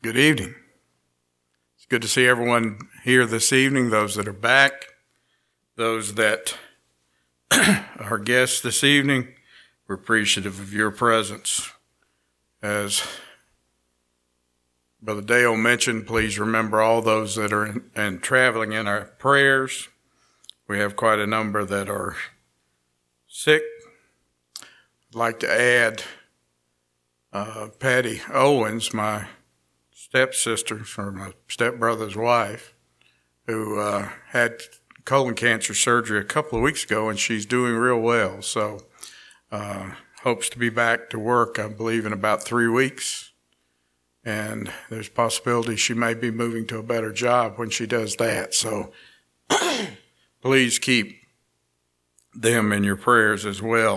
Good evening. It's good to see everyone here this evening, those that are back, those that are guests this evening. We're appreciative of your presence. As Brother Dale mentioned, please remember all those that are traveling in our prayers. We have quite a number that are sick. I'd like to add Patty Owens, my stepsister, or my stepbrother's wife, who had colon cancer surgery a couple of weeks ago, and she's doing real well. So hopes to be back to work, I believe, in about 3 weeks. And there's a possibility she may be moving to a better job when she does that. So please keep them in your prayers as well.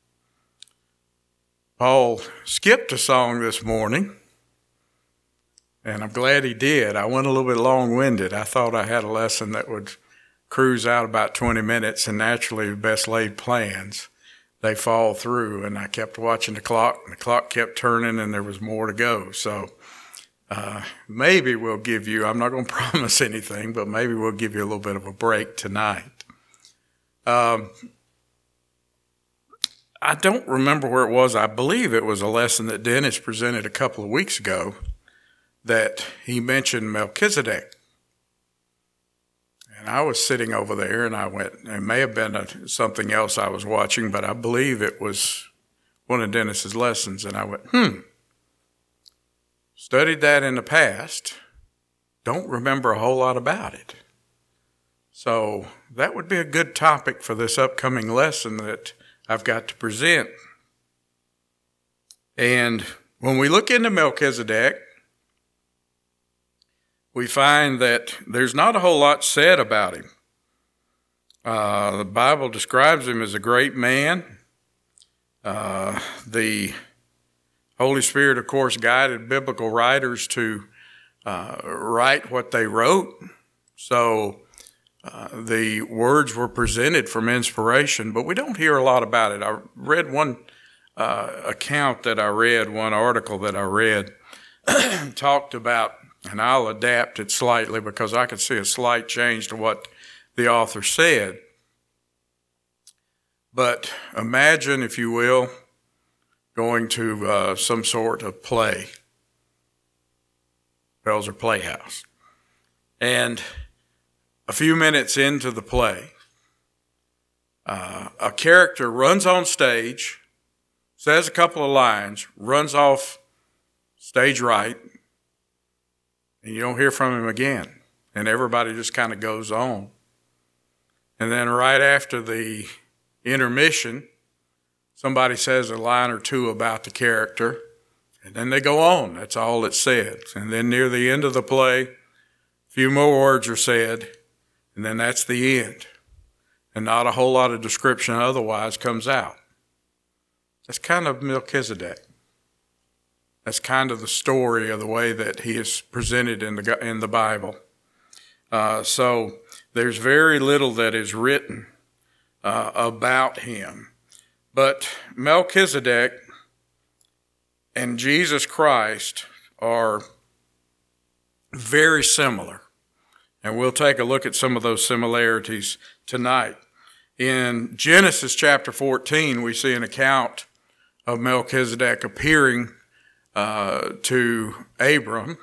Paul skipped a song this morning, and I'm glad he did. I went a little bit long-winded. I thought I had a lesson that would cruise out about 20 minutes, and naturally, the best laid plans, they fall through. And I kept watching the clock, and the clock kept turning, and there was more to go. So maybe we'll give you, I'm not going to promise anything, but maybe we'll give you a little bit of a break tonight. I don't remember where it was. I believe it was a lesson that Dennis presented a couple of weeks ago that he mentioned Melchizedek. And I was sitting over there and I went, it may have been something else I was watching, but I believe it was one of Dennis's lessons. And I went, studied that in the past, don't remember a whole lot about it. So that would be a good topic for this upcoming lesson that I've got to present. And when we look into Melchizedek, we find that there's not a whole lot said about him. The Bible describes him as a great man. The Holy Spirit, of course, guided biblical writers to write what they wrote. So the words were presented from inspiration, but we don't hear a lot about it. I read one account that I read, one article that I read, talked about, and I'll adapt it slightly because I could see a slight change to what the author said. But imagine, if you will, going to some sort of play, Belzer Playhouse, and a few minutes into the play, a character runs on stage, says a couple of lines, runs off stage right, and you don't hear from him again. And everybody just kind of goes on. And then right after the intermission, somebody says a line or two about the character, and then they go on. That's all it says. And then near the end of the play, a few more words are said, and then that's the end. And not a whole lot of description otherwise comes out. That's kind of Melchizedek. That's kind of the story of the way that he is presented in the Bible. So there's very little that is written about him. But Melchizedek and Jesus Christ are very similar. And we'll take a look at some of those similarities tonight. In Genesis chapter 14, we see an account of Melchizedek appearing to Abram.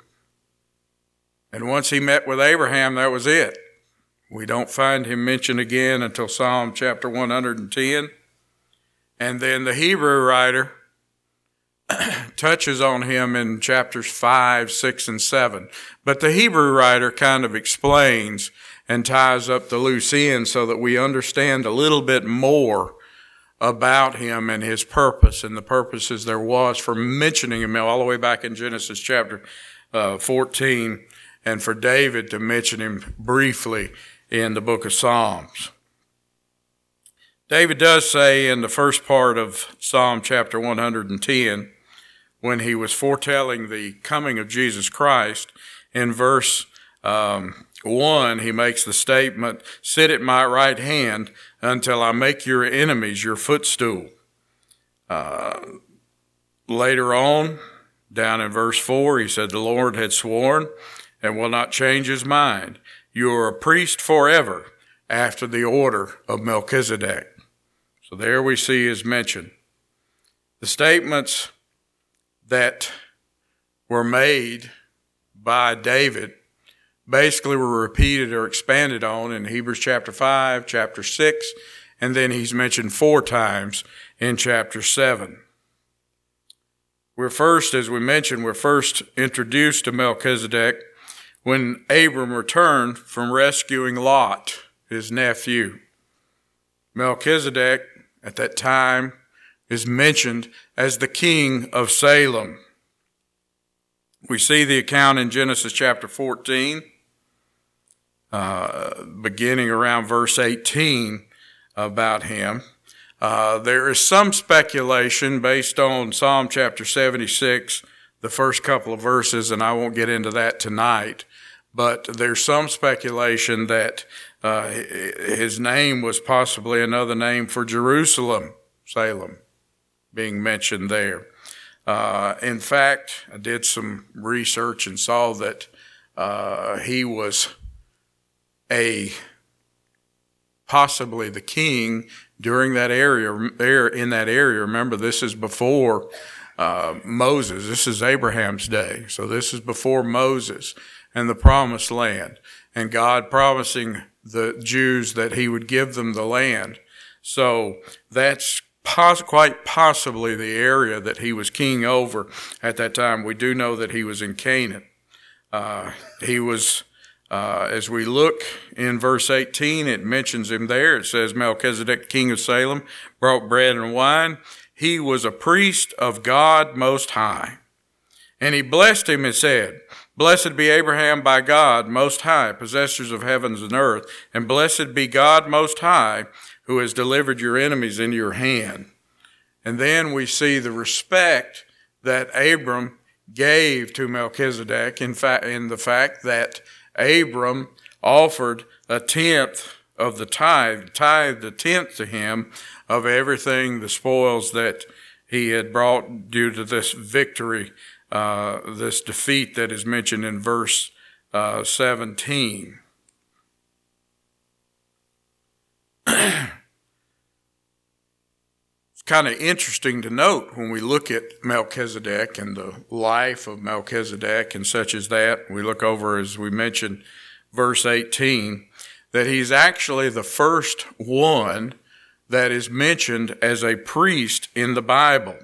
And once he met with Abraham, that was it. We don't find him mentioned again until Psalm chapter 110. And then the Hebrew writer touches on him in chapters 5, 6, and 7. But the Hebrew writer kind of explains and ties up the loose ends so that we understand a little bit more about him and his purpose and the purposes there was for mentioning him all the way back in Genesis chapter 14, and for David to mention him briefly in the book of Psalms. David does say in the first part of Psalm chapter 110, when he was foretelling the coming of Jesus Christ, in verse 1, he makes the statement, "Sit at my right hand until I make your enemies your footstool." Later on, Down in verse 4, he said, the Lord had sworn and will not change his mind. You are a priest forever after the order of Melchizedek. So there we see his mention. The statements that were made by David basically were repeated or expanded on in Hebrews chapter 5, chapter 6, and then he's mentioned 4 times in chapter 7. As we mentioned, we're first introduced to Melchizedek when Abram returned from rescuing Lot, his nephew. Melchizedek, at that time, is mentioned as the king of Salem. We see the account in Genesis chapter 14, beginning around verse 18 about him. There is some speculation based on Psalm chapter 76, the first couple of verses, and I won't get into that tonight, but there's some speculation that his name was possibly another name for Jerusalem, Salem, being mentioned there. In fact, I did some research and saw that he was possibly the king during that area, there in that area. Remember, this is before Moses. This is Abraham's day. So this is before Moses and the promised land, and God promising the Jews that he would give them the land. So that's quite possibly the area that he was king over at that time. We do know that he was in Canaan. He was, as we look in verse 18, it mentions him there. It says, Melchizedek, king of Salem, brought bread and wine. He was a priest of God Most High. And he blessed him and said, Blessed be Abraham by God Most High, possessors of heavens and earth, and blessed be God Most High, who has delivered your enemies into your hand. And then we see the respect that Abram gave to Melchizedek in the fact that Abram offered a tenth of the tithed a tenth to him of everything, the spoils that he had brought due to this victory, this defeat that is mentioned in verse 17. Kind of interesting to note when we look at Melchizedek and the life of Melchizedek and such as that. We look over, as we mentioned, verse 18, that he's actually the first one that is mentioned as a priest in the Bible.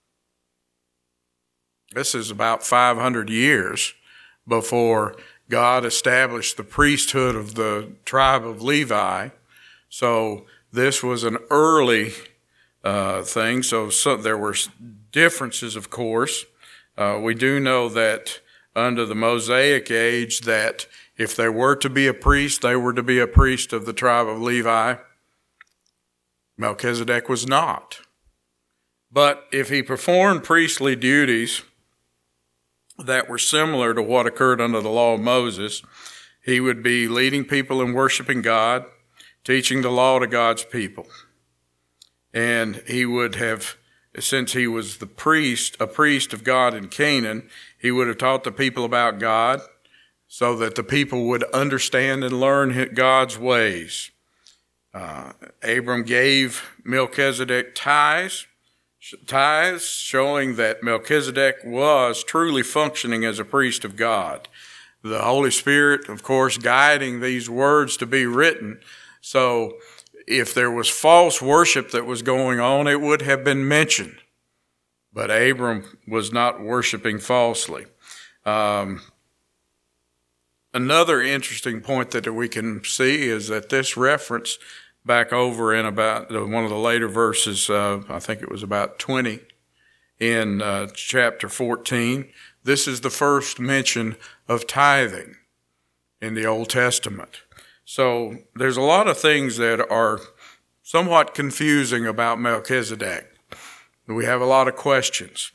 This is about 500 years before God established the priesthood of the tribe of Levi. So this was an early thing. So there were differences, of course. We do know that under the Mosaic age that if there were to be a priest, they were to be a priest of the tribe of Levi. Melchizedek was not. But if he performed priestly duties that were similar to what occurred under the law of Moses, he would be leading people in worshiping God, teaching the law to God's people. And he would have, since he was a priest of God in Canaan, he would have taught the people about God so that the people would understand and learn God's ways. Abram gave Melchizedek tithes showing that Melchizedek was truly functioning as a priest of God. The Holy Spirit, of course, guiding these words to be written. So if there was false worship that was going on, it would have been mentioned. But Abram was not worshiping falsely. Another interesting point that we can see is that this reference back over in about one of the later verses, I think it was about 20 in chapter 14, this is the first mention of tithing in the Old Testament. So there's a lot of things that are somewhat confusing about Melchizedek. We have a lot of questions.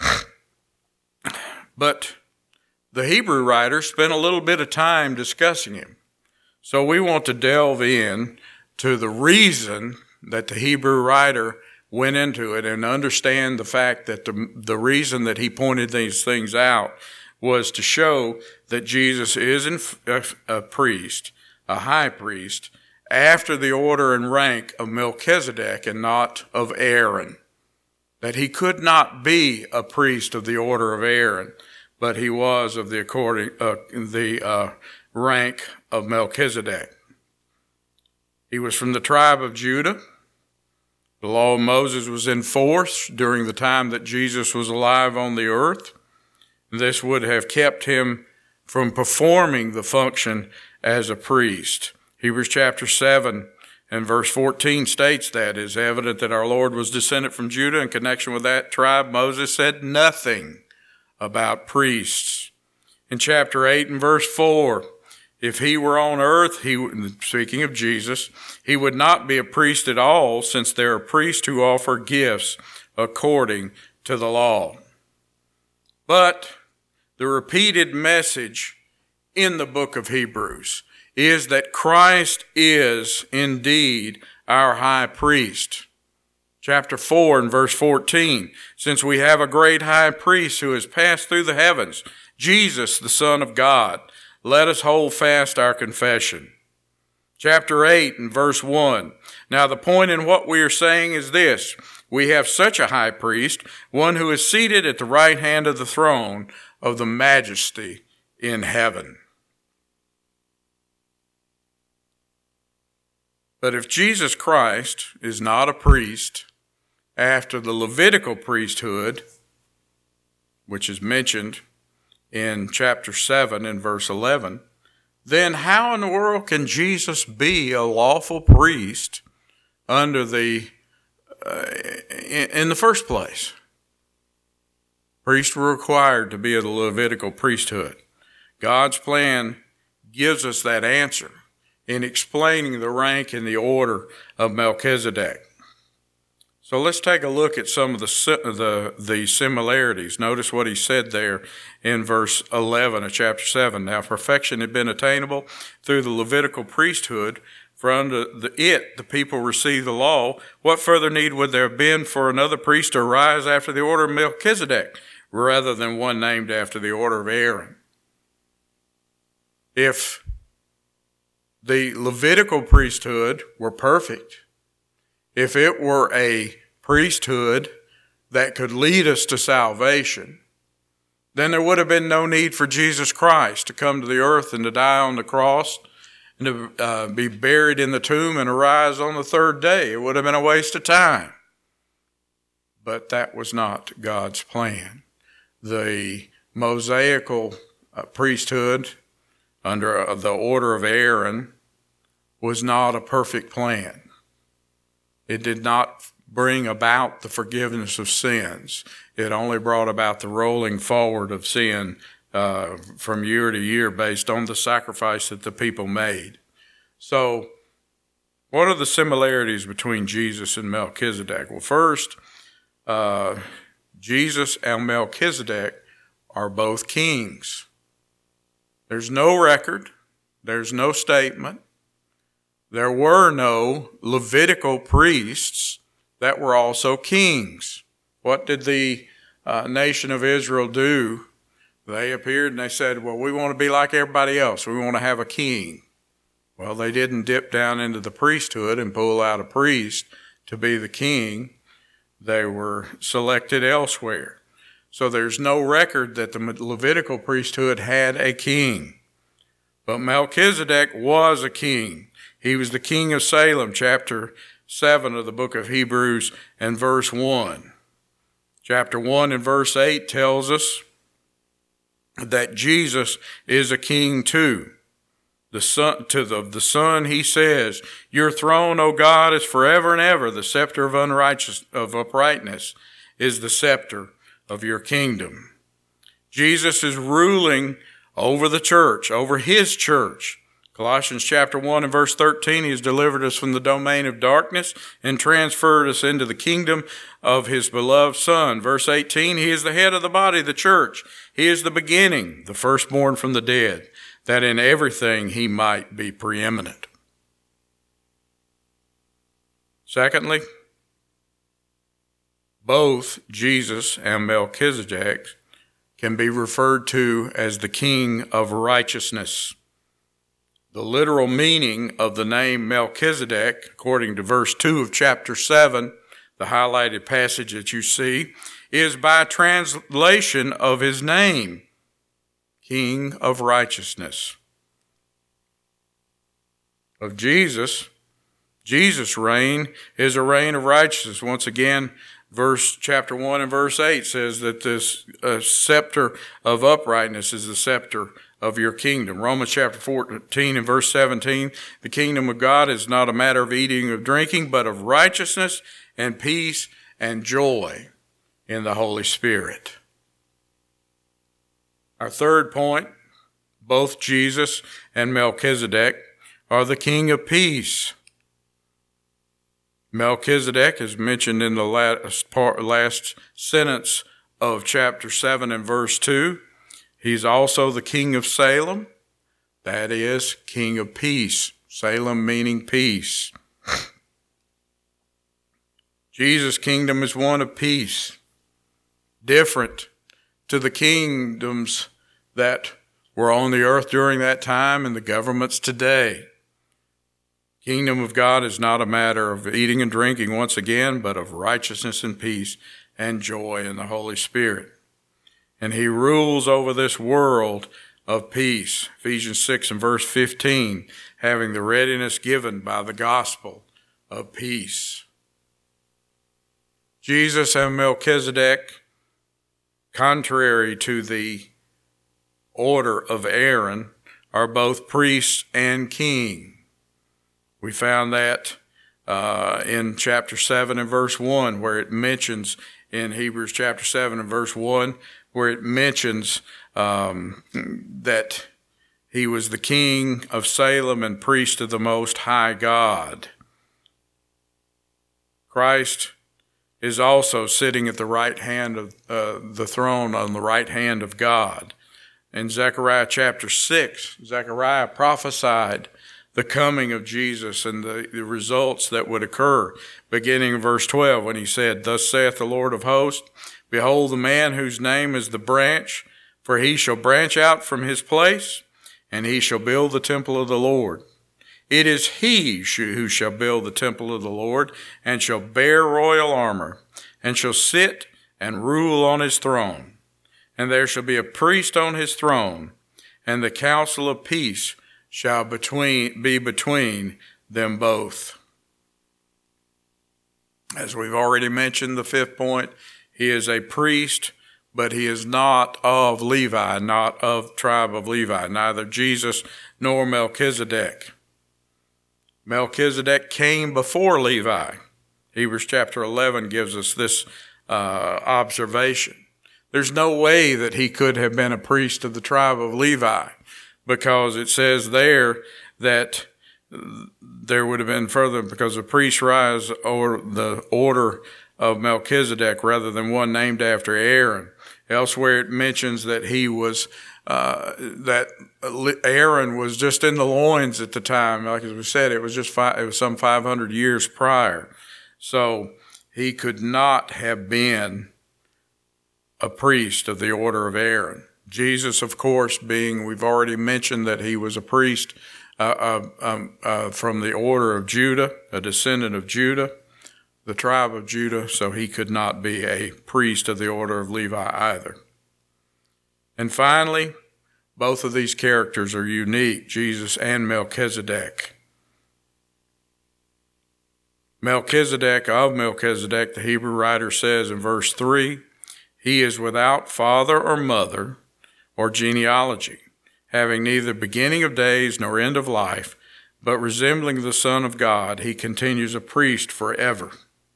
But the Hebrew writer spent a little bit of time discussing him. So we want to delve in to the reason that the Hebrew writer went into it and understand the fact that the reason that he pointed these things out was to show that Jesus is a priest, a high priest, after the order and rank of Melchizedek and not of Aaron. That he could not be a priest of the order of Aaron, but he was of the rank of Melchizedek. He was from the tribe of Judah. The law of Moses was in force during the time that Jesus was alive on the earth. This would have kept him from performing the function as a priest. Hebrews chapter 7 and verse 14 states that it is evident that our Lord was descended from Judah. In connection with that tribe, Moses said nothing about priests. In chapter 8 and verse 4, if he were on earth, speaking of Jesus, he would not be a priest at all, since there are priests who offer gifts according to the law. But the repeated message in the book of Hebrews is that Christ is indeed our high priest. Chapter 4 and verse 14, since we have a great high priest who has passed through the heavens, Jesus, the Son of God, let us hold fast our confession. Chapter 8 and verse 1, now the point in what we are saying is this: we have such a high priest, one who is seated at the right hand of the throne of the majesty in heaven. But if Jesus Christ is not a priest after the Levitical priesthood, which is mentioned in chapter 7 and verse 11, then how in the world can Jesus be a lawful priest under in the first place? Priests were required to be of the Levitical priesthood. God's plan gives us that answer in explaining the rank and the order of Melchizedek. So let's take a look at some of the similarities. Notice what he said there in verse 11 of chapter 7. Now perfection had been attainable through the Levitical priesthood, for under the people received the law. What further need would there have been for another priest to arise after the order of Melchizedek, rather than one named after the order of Aaron? If the Levitical priesthood were perfect, if it were a priesthood that could lead us to salvation, then there would have been no need for Jesus Christ to come to the earth and to die on the cross and to be buried in the tomb and arise on the third day. It would have been a waste of time. But that was not God's plan. The Mosaical priesthood under the order of Aaron was not a perfect plan. It did not bring about the forgiveness of sins. It only brought about the rolling forward of sin from year to year based on the sacrifice that the people made. So, what are the similarities between Jesus and Melchizedek? Well, first, Jesus and Melchizedek are both kings. There's no record. There's no statement. There were no Levitical priests that were also kings. What did the nation of Israel do? They appeared and they said, well, we want to be like everybody else. We want to have a king. Well, they didn't dip down into the priesthood and pull out a priest to be the king. They were selected elsewhere. So there's no record that the Levitical priesthood had a king. But Melchizedek was a king. He was the king of Salem, chapter 7 of the book of Hebrews and verse 1. Chapter 1 and verse 8 tells us that Jesus is a king too. The Son, he says, your throne, O God, is forever and ever. The scepter of uprightness is the scepter of your kingdom. Jesus is ruling over the church, over his church. Colossians chapter 1 and verse 13, he has delivered us from the domain of darkness and transferred us into the kingdom of his beloved Son. Verse 18, he is the head of the body, the church. He is the beginning, the firstborn from the dead, that in everything he might be preeminent. Secondly, Both Jesus and Melchizedek can be referred to as the King of Righteousness. The literal meaning of the name Melchizedek, according to verse 2 of chapter 7, the highlighted passage that you see, is by translation of his name, King of Righteousness. Of Jesus' reign is a reign of righteousness. Once again, chapter 1 and verse 8 says that this scepter of uprightness is the scepter of your kingdom. Romans chapter 14 and verse 17, the kingdom of God is not a matter of eating or drinking, but of righteousness and peace and joy in the Holy Spirit. Our third point, both Jesus and Melchizedek are the King of Peace. Melchizedek is mentioned in the last sentence of chapter 7 and verse 2. He's also the King of Salem, that is, King of Peace. Salem meaning peace. Jesus' kingdom is one of peace, different to the kingdoms that were on the earth during that time and the governments today. Kingdom of God is not a matter of eating and drinking once again, but of righteousness and peace and joy in the Holy Spirit. And he rules over this world of peace. Ephesians 6 and verse 15, having the readiness given by the gospel of peace. Jesus and Melchizedek, contrary to the order of Aaron, are both priests and king. We found that in chapter 7 and verse 1, where it mentions in Hebrews chapter 7 and verse 1, where it mentions that he was the king of Salem and priest of the Most High God. Christ is also sitting at the right hand of the throne on the right hand of God. In Zechariah chapter 6, Zechariah prophesied the coming of Jesus and the results that would occur, beginning in verse 12 when he said, "Thus saith the Lord of hosts, behold the man whose name is the branch, for he shall branch out from his place, and he shall build the temple of the Lord. It is he who shall build the temple of the Lord, and shall bear royal armor, and shall sit and rule on his throne. And there shall be a priest on his throne, and the counsel of peace shall be between them both." As we've already mentioned, the fifth point, he is a priest, but he is not of Levi, not of tribe of Levi, neither Jesus nor Melchizedek. Melchizedek came before Levi. Hebrews chapter 11 gives us this observation. There's no way that he could have been a priest of the tribe of Levi, because it says there that there would have been further, because the priests rise over the order of Melchizedek rather than one named after Aaron. Elsewhere it mentions that he was, that Aaron was just in the loins at the time. Like as we said, it was some 500 years prior. So he could not have been a priest of the order of Aaron. Jesus, of course, we've already mentioned that he was a priest from the order of Judah, a descendant of Judah, the tribe of Judah, so he could not be a priest of the order of Levi either. And finally, both of these characters are unique, Jesus and Melchizedek. Of Melchizedek, the Hebrew writer says in verse 3, he is without father or mother or genealogy, having neither beginning of days nor end of life, but resembling the Son of God, he continues a priest forever.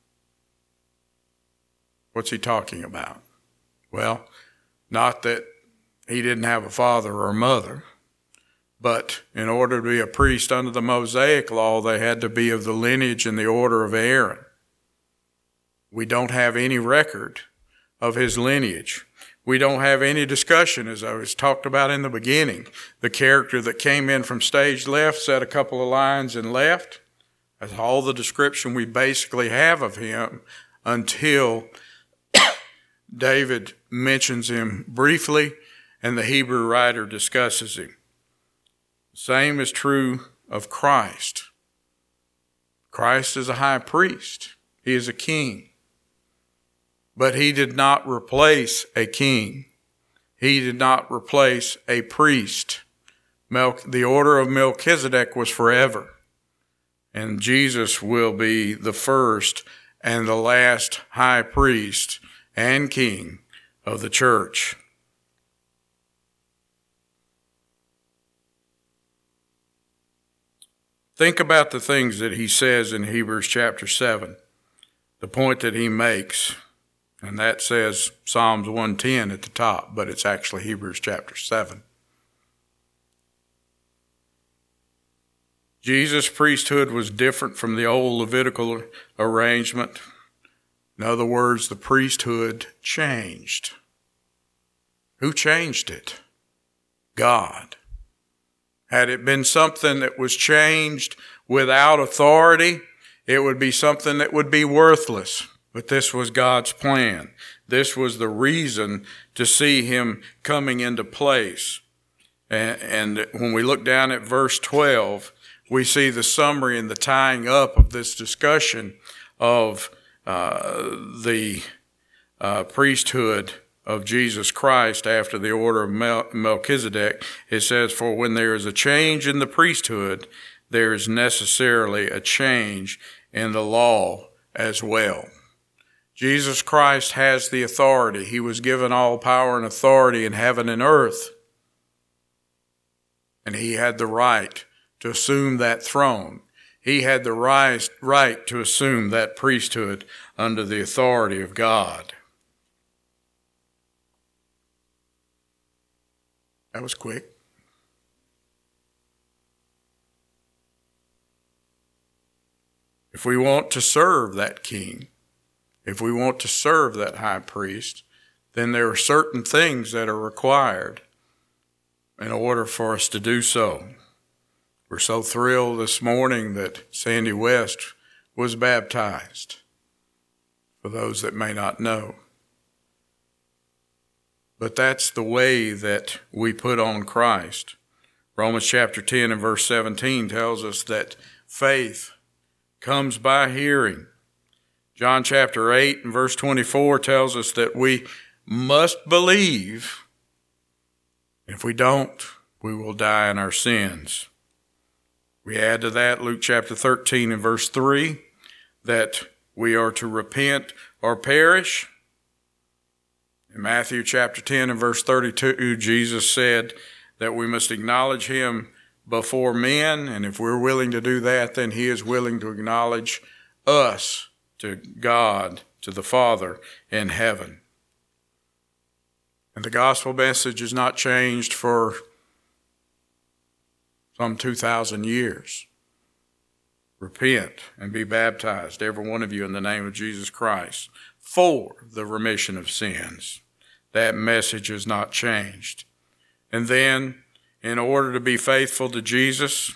What's he talking about? Well, not that he didn't have a father or a mother, but in order to be a priest under the Mosaic law, they had to be of the lineage and the order of Aaron. We don't have any record of his lineage. We don't have any discussion, as I was talked about in the beginning. The character that came in from stage left said a couple of lines and left. That's all the description we basically have of him until David mentions him briefly, and the Hebrew writer discusses him. Same is true of Christ. Christ is a high priest. He is a king. But he did not replace a king. He did not replace a priest. The order of Melchizedek was forever. And Jesus will be the first and the last high priest and king of the church. Think about the things that he says in Hebrews chapter 7, the point that he makes, and that says Psalms 110 at the top, but it's actually Hebrews chapter 7. Jesus' priesthood was different from the old Levitical arrangement. In other words, the priesthood changed. Who changed it? God. Had it been something that was changed without authority, it would be something that would be worthless. But this was God's plan. This was the reason to see him coming into place. And when we look down at verse 12, we see the summary and the tying up of this discussion of the priesthood of Jesus Christ after the order of Melchizedek. It says, for when there is a change in the priesthood, there is necessarily a change in the law as well. Jesus Christ has the authority. He was given all power and authority in heaven and earth. And he had the right to assume that throne. He had the right to assume that priesthood under the authority of God. That was quick. If we want to serve that king, if we want to serve that high priest, then there are certain things that are required in order for us to do so. We're so thrilled this morning that Sandy West was baptized, for those that may not know. But that's the way that we put on Christ. Romans chapter 10 and verse 17 tells us that faith comes by hearing. John chapter 8 and verse 24 tells us that we must believe. If we don't, we will die in our sins. We add to that Luke chapter 13 and verse 3 that we are to repent or perish. In Matthew chapter 10 and verse 32, Jesus said that we must acknowledge him before men, and if we're willing to do that, then he is willing to acknowledge us to God, to the Father in heaven. And the gospel message has not changed for some 2,000 years. Repent and be baptized, every one of you, in the name of Jesus Christ, for the remission of sins. That message has not changed. And then, in order to be faithful to Jesus,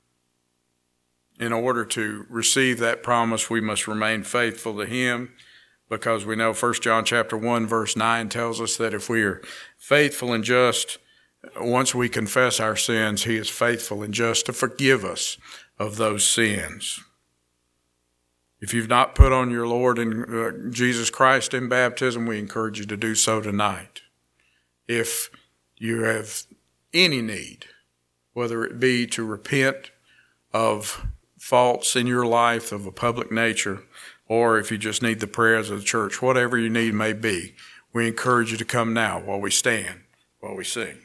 in order to receive that promise, we must remain faithful to him, because we know 1 John chapter 1 verse 9 tells us that if we are faithful and just, once we confess our sins, he is faithful and just to forgive us of those sins. If you've not put on your Lord and Jesus Christ in baptism, we encourage you to do so tonight. If you have any need, whether it be to repent of faults in your life of a public nature, or if you just need the prayers of the church, whatever your need may be, we encourage you to come now while we stand, while we sing.